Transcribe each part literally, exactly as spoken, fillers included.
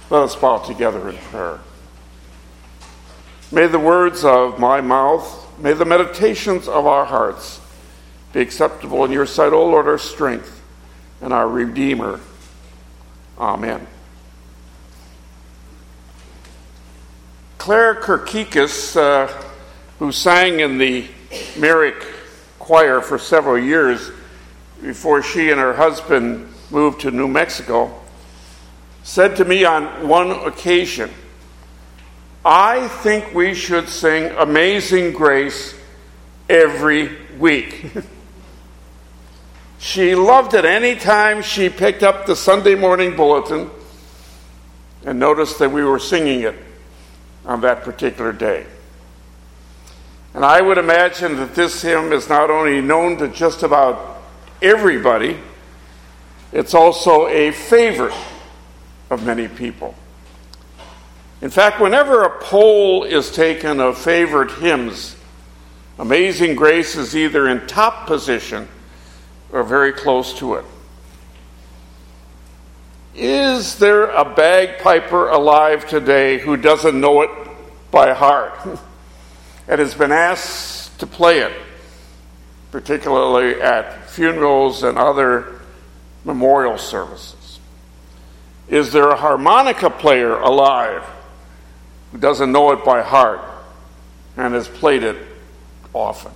Let us bow together in prayer. May the words of my mouth, may the meditations of our hearts be acceptable in your sight, O Lord, our strength and our Redeemer. Amen. Claire Kirkikis, uh, who sang in the Merrick choir for several years before she and her husband moved to New Mexico, said to me on one occasion, "I think we should sing Amazing Grace every week." She loved it any time she picked up the Sunday morning bulletin and noticed that we were singing it on that particular day. And I would imagine that this hymn is not only known to just about everybody, it's also a favorite of many people. In fact, whenever a poll is taken of favorite hymns, Amazing Grace is either in top position or very close to it. Is there a bagpiper alive today who doesn't know it by heart and has been asked to play it, particularly at funerals and other memorial services? Is there a harmonica player alive who doesn't know it by heart and has played it often?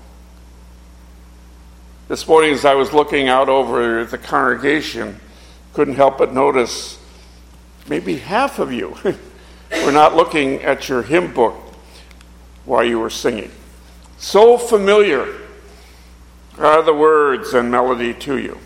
This morning, as I was looking out over the congregation, couldn't help but notice maybe half of you were not looking at your hymn book while you were singing. So familiar are the words and melody to you.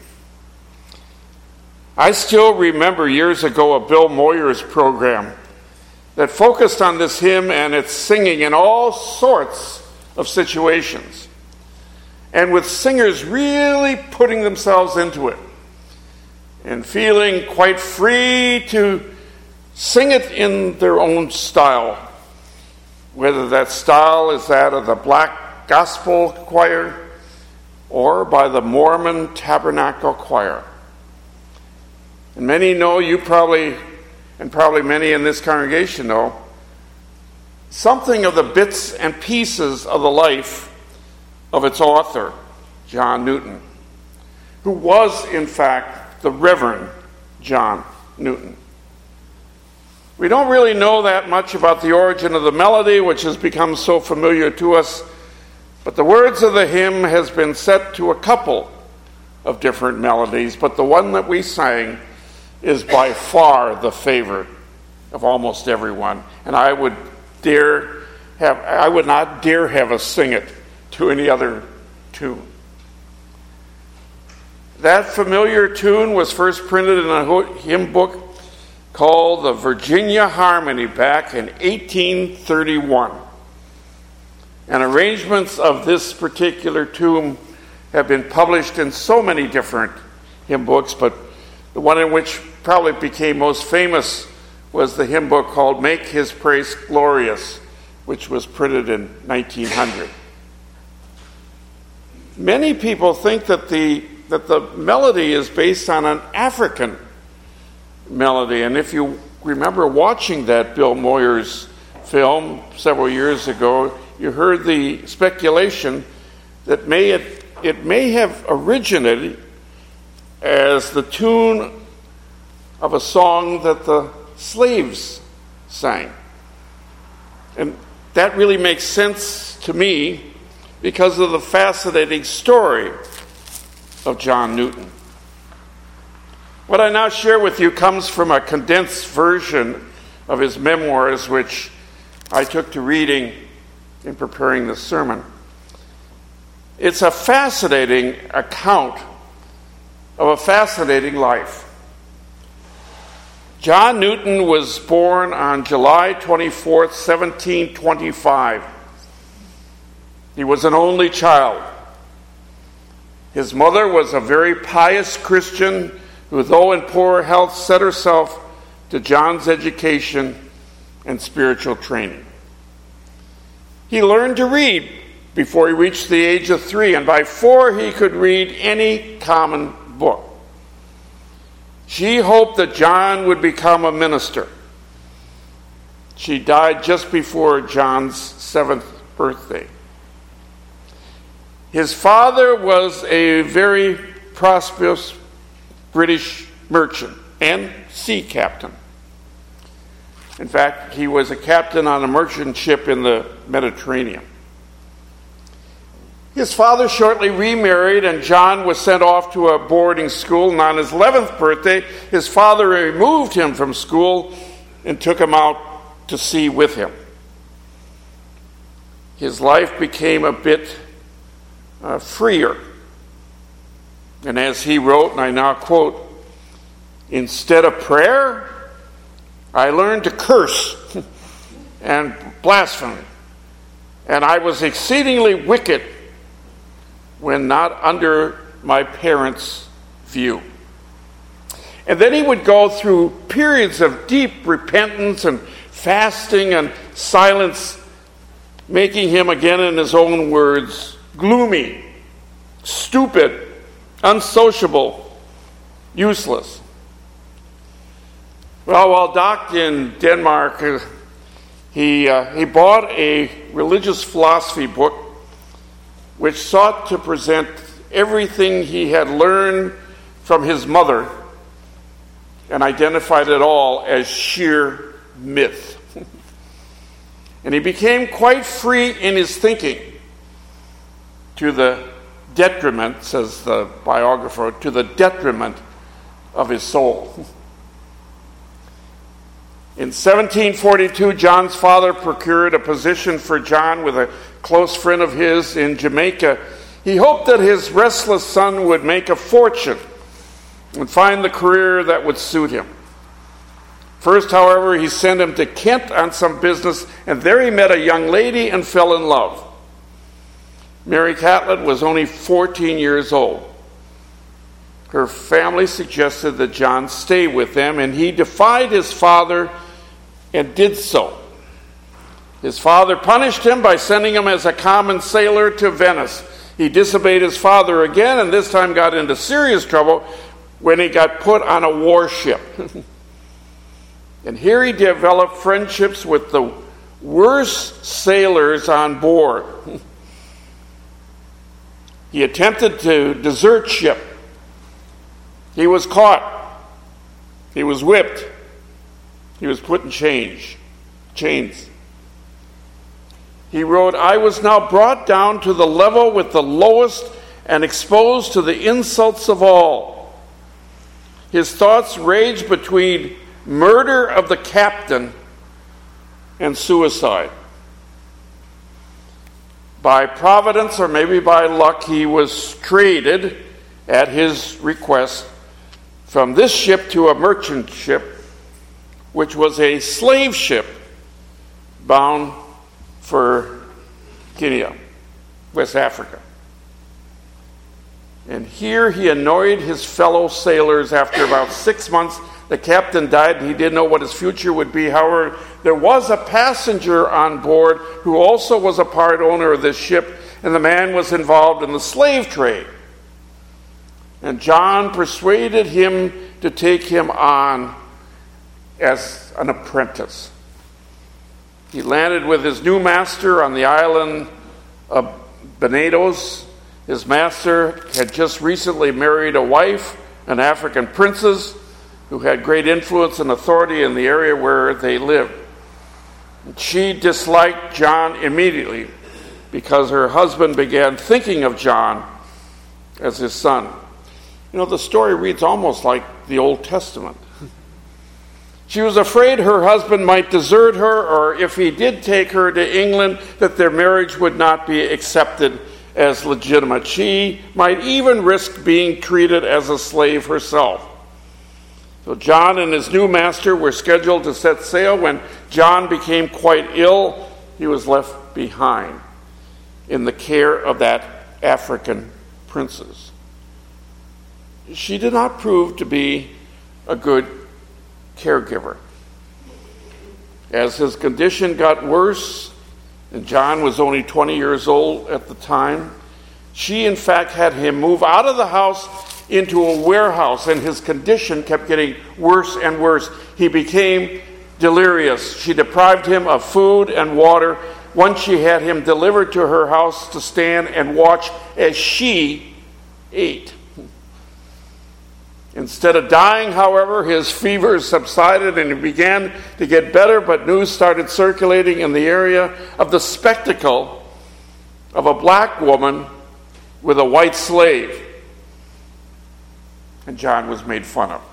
I still remember years ago a Bill Moyers program that focused on this hymn and its singing in all sorts of situations, and with singers really putting themselves into it and feeling quite free to sing it in their own style, whether that style is that of the Black Gospel Choir or by the Mormon Tabernacle Choir. And many know, you probably, and probably many in this congregation know, something of the bits and pieces of the life of its author, John Newton, who was, in fact, the Reverend John Newton. We don't really know that much about the origin of the melody, which has become so familiar to us, but the words of the hymn has been set to a couple of different melodies, but the one that we sang is by far the favorite of almost everyone, and I would dare have I would not dare have us sing it to any other tune. That familiar tune was first printed in a hymn book called the Virginia Harmony back in eighteen thirty-one. And arrangements of this particular tune have been published in so many different hymn books, but the one in which probably became most famous was the hymn book called Make His Praise Glorious, which was printed in nineteen hundred. Many people think that the that the melody is based on an African melody, and if you remember watching that Bill Moyers film several years ago, you heard the speculation that may it, it may have originated as the tune of a song that the slaves sang. And that really makes sense to me because of the fascinating story of John Newton. What I now share with you comes from a condensed version of his memoirs, which I took to reading in preparing this sermon. It's a fascinating account of a fascinating life. John Newton was born on July twenty-fourth, seventeen twenty-five. He was an only child. His mother was a very pious Christian who, though in poor health, set herself to John's education and spiritual training. He learned to read before he reached the age of three, and by four he could read any common book. She hoped that John would become a minister, She died just before John's seventh birthday. His father was a very prosperous British merchant and sea captain. In fact, he was a captain on a merchant ship in the Mediterranean. His father shortly remarried, and John was sent off to a boarding school. And on his eleventh birthday, his father removed him from school and took him out to sea with him. His life became a bit uh, freer. And as he wrote, and I now quote, "Instead of prayer, I learned to curse and blaspheme, and I was exceedingly wicked when not under my parents' view." And then he would go through periods of deep repentance and fasting and silence, making him, again in his own words, gloomy, stupid, unsociable, useless. Well, while docked in Denmark, uh, he, uh, he bought a religious philosophy book which sought to present everything he had learned from his mother and identified it all as sheer myth. And he became quite free in his thinking, to the detriment, says the biographer, to the detriment of his soul. In seventeen forty-two, John's father procured a position for John with a close friend of his in Jamaica. He hoped that his restless son would make a fortune and find the career that would suit him. First, however, he sent him to Kent on some business, and there he met a young lady and fell in love. Mary Catlett was only fourteen years old. Her family suggested that John stay with them, and he defied his father and did so. His father punished him by sending him as a common sailor to Venice. He disobeyed his father again, and this time got into serious trouble when he got put on a warship. And here he developed friendships with the worst sailors on board. He attempted to desert ship. He was caught. He was whipped. He was put in chains. chains. He wrote, "I was now brought down to the level with the lowest and exposed to the insults of all." His thoughts raged between murder of the captain and suicide. By providence, or maybe by luck, he was traded at his request from this ship to a merchant ship, which was a slave ship bound for Guinea, West Africa. And here he annoyed his fellow sailors. After about six months, the captain died, and he didn't know what his future would be. However, there was a passenger on board who also was a part owner of this ship, and the man was involved in the slave trade. And John persuaded him to take him on as an apprentice. He landed with his new master on the island of Barbados. His master had just recently married a wife, an African princess, who had great influence and authority in the area where they lived. She disliked John immediately because her husband began thinking of John as his son. You know, the story reads almost like the Old Testament. She was afraid her husband might desert her, or if he did take her to England, that their marriage would not be accepted as legitimate. She might even risk being treated as a slave herself. So John and his new master were scheduled to set sail. When John became quite ill, he was left behind in the care of that African princess. She did not prove to be a good caregiver. As his condition got worse, and John was only twenty years old at the time, she in fact had him move out of the house into a warehouse, and his condition kept getting worse and worse. He became delirious. She deprived him of food and water. Once she had him delivered to her house to stand and watch as she ate. Instead of dying, however, his fever subsided and he began to get better, but news started circulating in the area of the spectacle of a black woman with a white slave. And John was made fun of.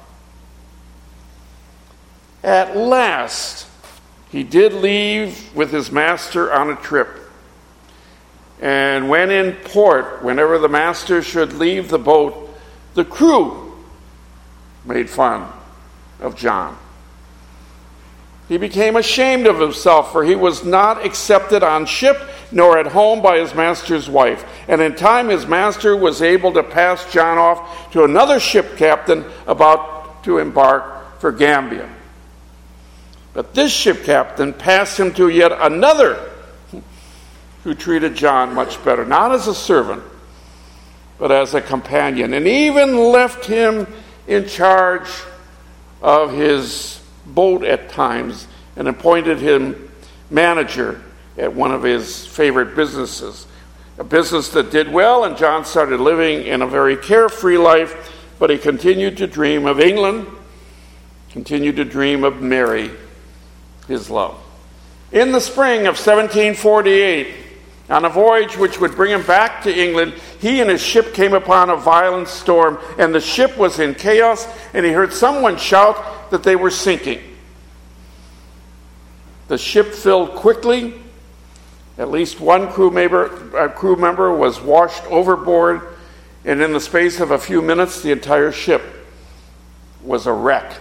At last, he did leave with his master on a trip. And when in port, whenever the master should leave the boat, the crew made fun of John. He became ashamed of himself, for he was not accepted on ship nor at home by his master's wife. And in time his master was able to pass John off to another ship captain about to embark for Gambia. But this ship captain passed him to yet another who treated John much better, not as a servant, but as a companion, and even left him in charge of his boat at times and appointed him manager at one of his favorite businesses. A business that did well, and John started living in a very carefree life, but he continued to dream of England, continued to dream of Mary, his love. In the spring of seventeen forty-eight, on a voyage which would bring him back to England, he and his ship came upon a violent storm, and the ship was in chaos, and he heard someone shout that they were sinking. The ship filled quickly. At least one crew member, uh, crew member was washed overboard, and in the space of a few minutes, the entire ship was a wreck.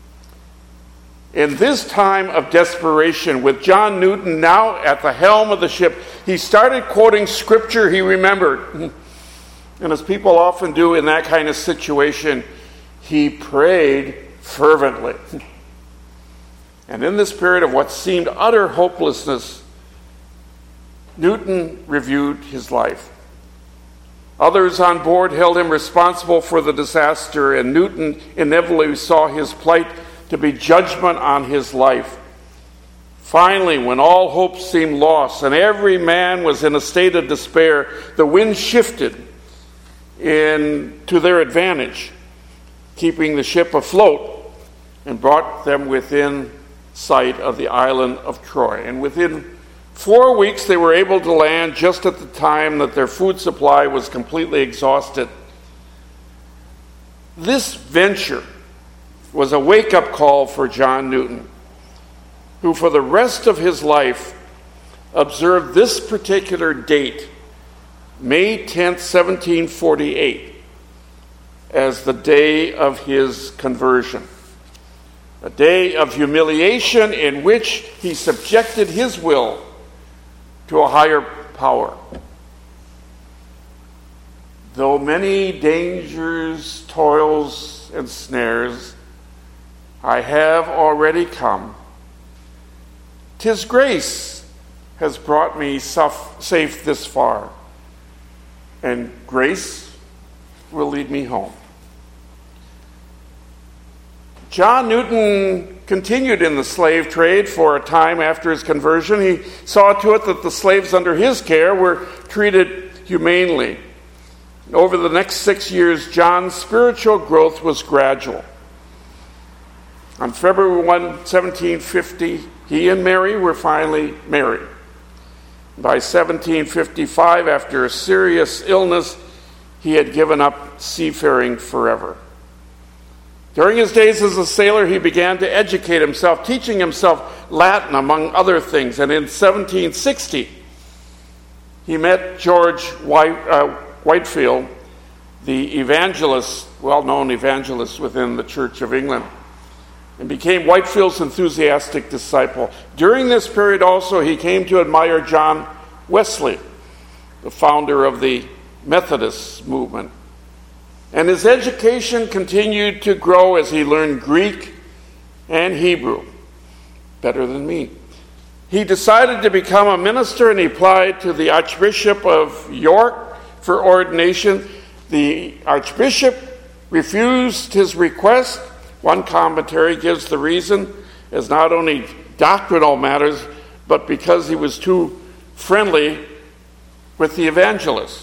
In this time of desperation, with John Newton now at the helm of the ship, he started quoting scripture he remembered. And as people often do in that kind of situation, he prayed fervently. And in this period of what seemed utter hopelessness, Newton reviewed his life. Others on board held him responsible for the disaster, and Newton inevitably saw his plight to be judgment on his life. Finally, when all hope seemed lost and every man was in a state of despair, the wind shifted in to their advantage, keeping the ship afloat, and brought them within sight of the island of Troy. And within four weeks they were able to land just at the time that their food supply was completely exhausted. This venture was a wake-up call for John Newton, who for the rest of his life observed this particular date, May tenth, seventeen forty-eight, as the day of his conversion. A day of humiliation in which he subjected his will to a higher power. Though many dangers, toils, and snares I have already come, 'tis grace has brought me safe this far, and grace will lead me home. John Newton continued in the slave trade for a time after his conversion. He saw to it that the slaves under his care were treated humanely. Over the next six years, John's spiritual growth was gradual. On February first, seventeen fifty, he and Mary were finally married. By seventeen fifty-five, after a serious illness, he had given up seafaring forever. During his days as a sailor, he began to educate himself, teaching himself Latin, among other things. And in seventeen sixty, he met George White, uh, Whitefield, the evangelist, well-known evangelist within the Church of England, and became Whitefield's enthusiastic disciple. During this period also, he came to admire John Wesley, the founder of the Methodist movement. And his education continued to grow as he learned Greek and Hebrew better than me. He decided to become a minister, and he applied to the Archbishop of York for ordination. The Archbishop refused his request. One commentary gives the reason: as not only doctrinal matters, but because he was too friendly with the evangelists.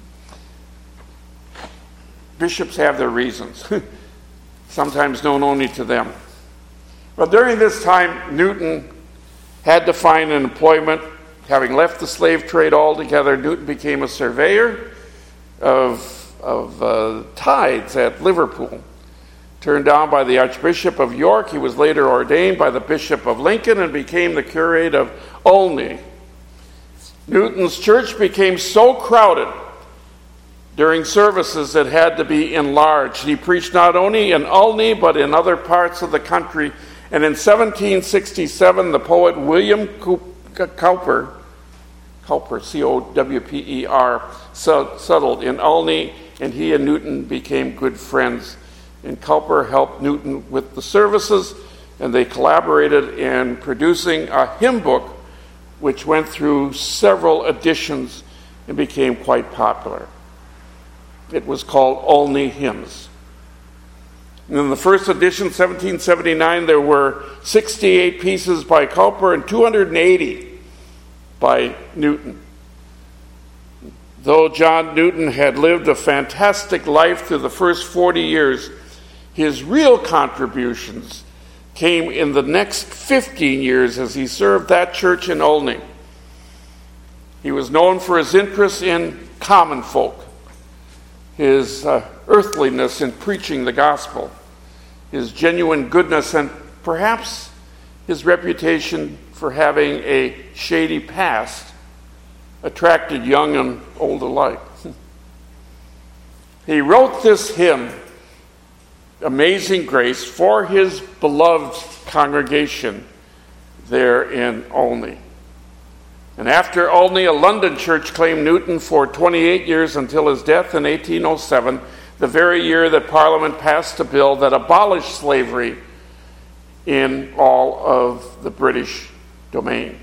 Bishops have their reasons, sometimes known only to them. But during this time, Newton had to find an employment. Having left the slave trade altogether, Newton became a surveyor of, of uh, tides at Liverpool. Turned down by the Archbishop of York, he was later ordained by the Bishop of Lincoln and became the curate of Olney. Newton's church became so crowded during services it had to be enlarged. He preached not only in Olney but in other parts of the country. And in seventeen sixty-seven, the poet William Cowper, Cowper, C O W P E R, settled in Olney, and he and Newton became good friends. And Cowper helped Newton with the services, and they collaborated in producing a hymn book which went through several editions and became quite popular. It was called Olney Hymns. And in the first edition, seventeen seventy-nine, there were sixty-eight pieces by Cowper and two hundred eighty by Newton. Though John Newton had lived a fantastic life through the first forty years, his real contributions came in the next fifteen years as he served that church in Olney. He was known for his interest in common folk, his uh, earthliness in preaching the gospel, his genuine goodness, and perhaps his reputation for having a shady past attracted young and old alike. He wrote this hymn, Amazing Grace, for his beloved congregation there in Olney. And after Olney, a London church claimed Newton for twenty-eight years until his death in eighteen oh seven, the very year that Parliament passed a bill that abolished slavery in all of the British domain.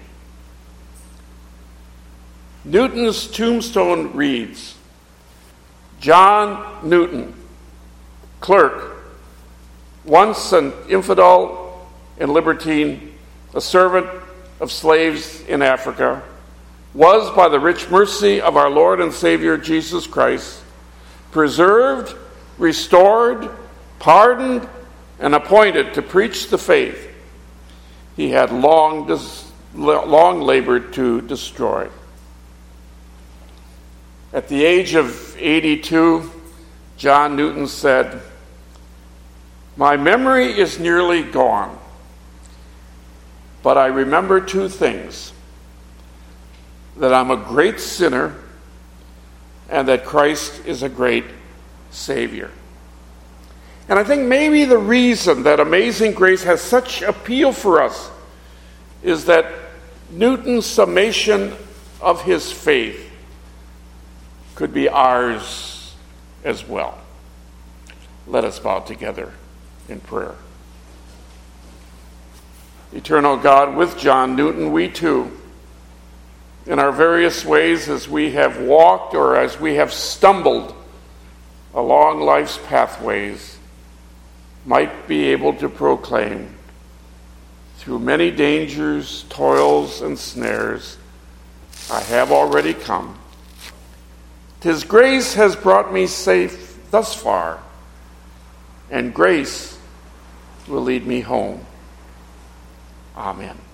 Newton's tombstone reads, John Newton, clerk, once an infidel and libertine, a servant of slaves in Africa, was by the rich mercy of our Lord and Savior Jesus Christ preserved, restored, pardoned, and appointed to preach the faith he had long, dis- long labored to destroy. At the age of eighty-two, John Newton said, "My memory is nearly gone, but I remember two things: that I'm a great sinner and that Christ is a great Savior." And I think maybe the reason that Amazing Grace has such appeal for us is that Newton's summation of his faith could be ours as well. Let us bow together in prayer. Eternal God, with John Newton, we too, in our various ways as we have walked or as we have stumbled along life's pathways, might be able to proclaim, through many dangers, toils, and snares, I have already come. 'Tis grace has brought me safe thus far, and grace will lead me home. Amen.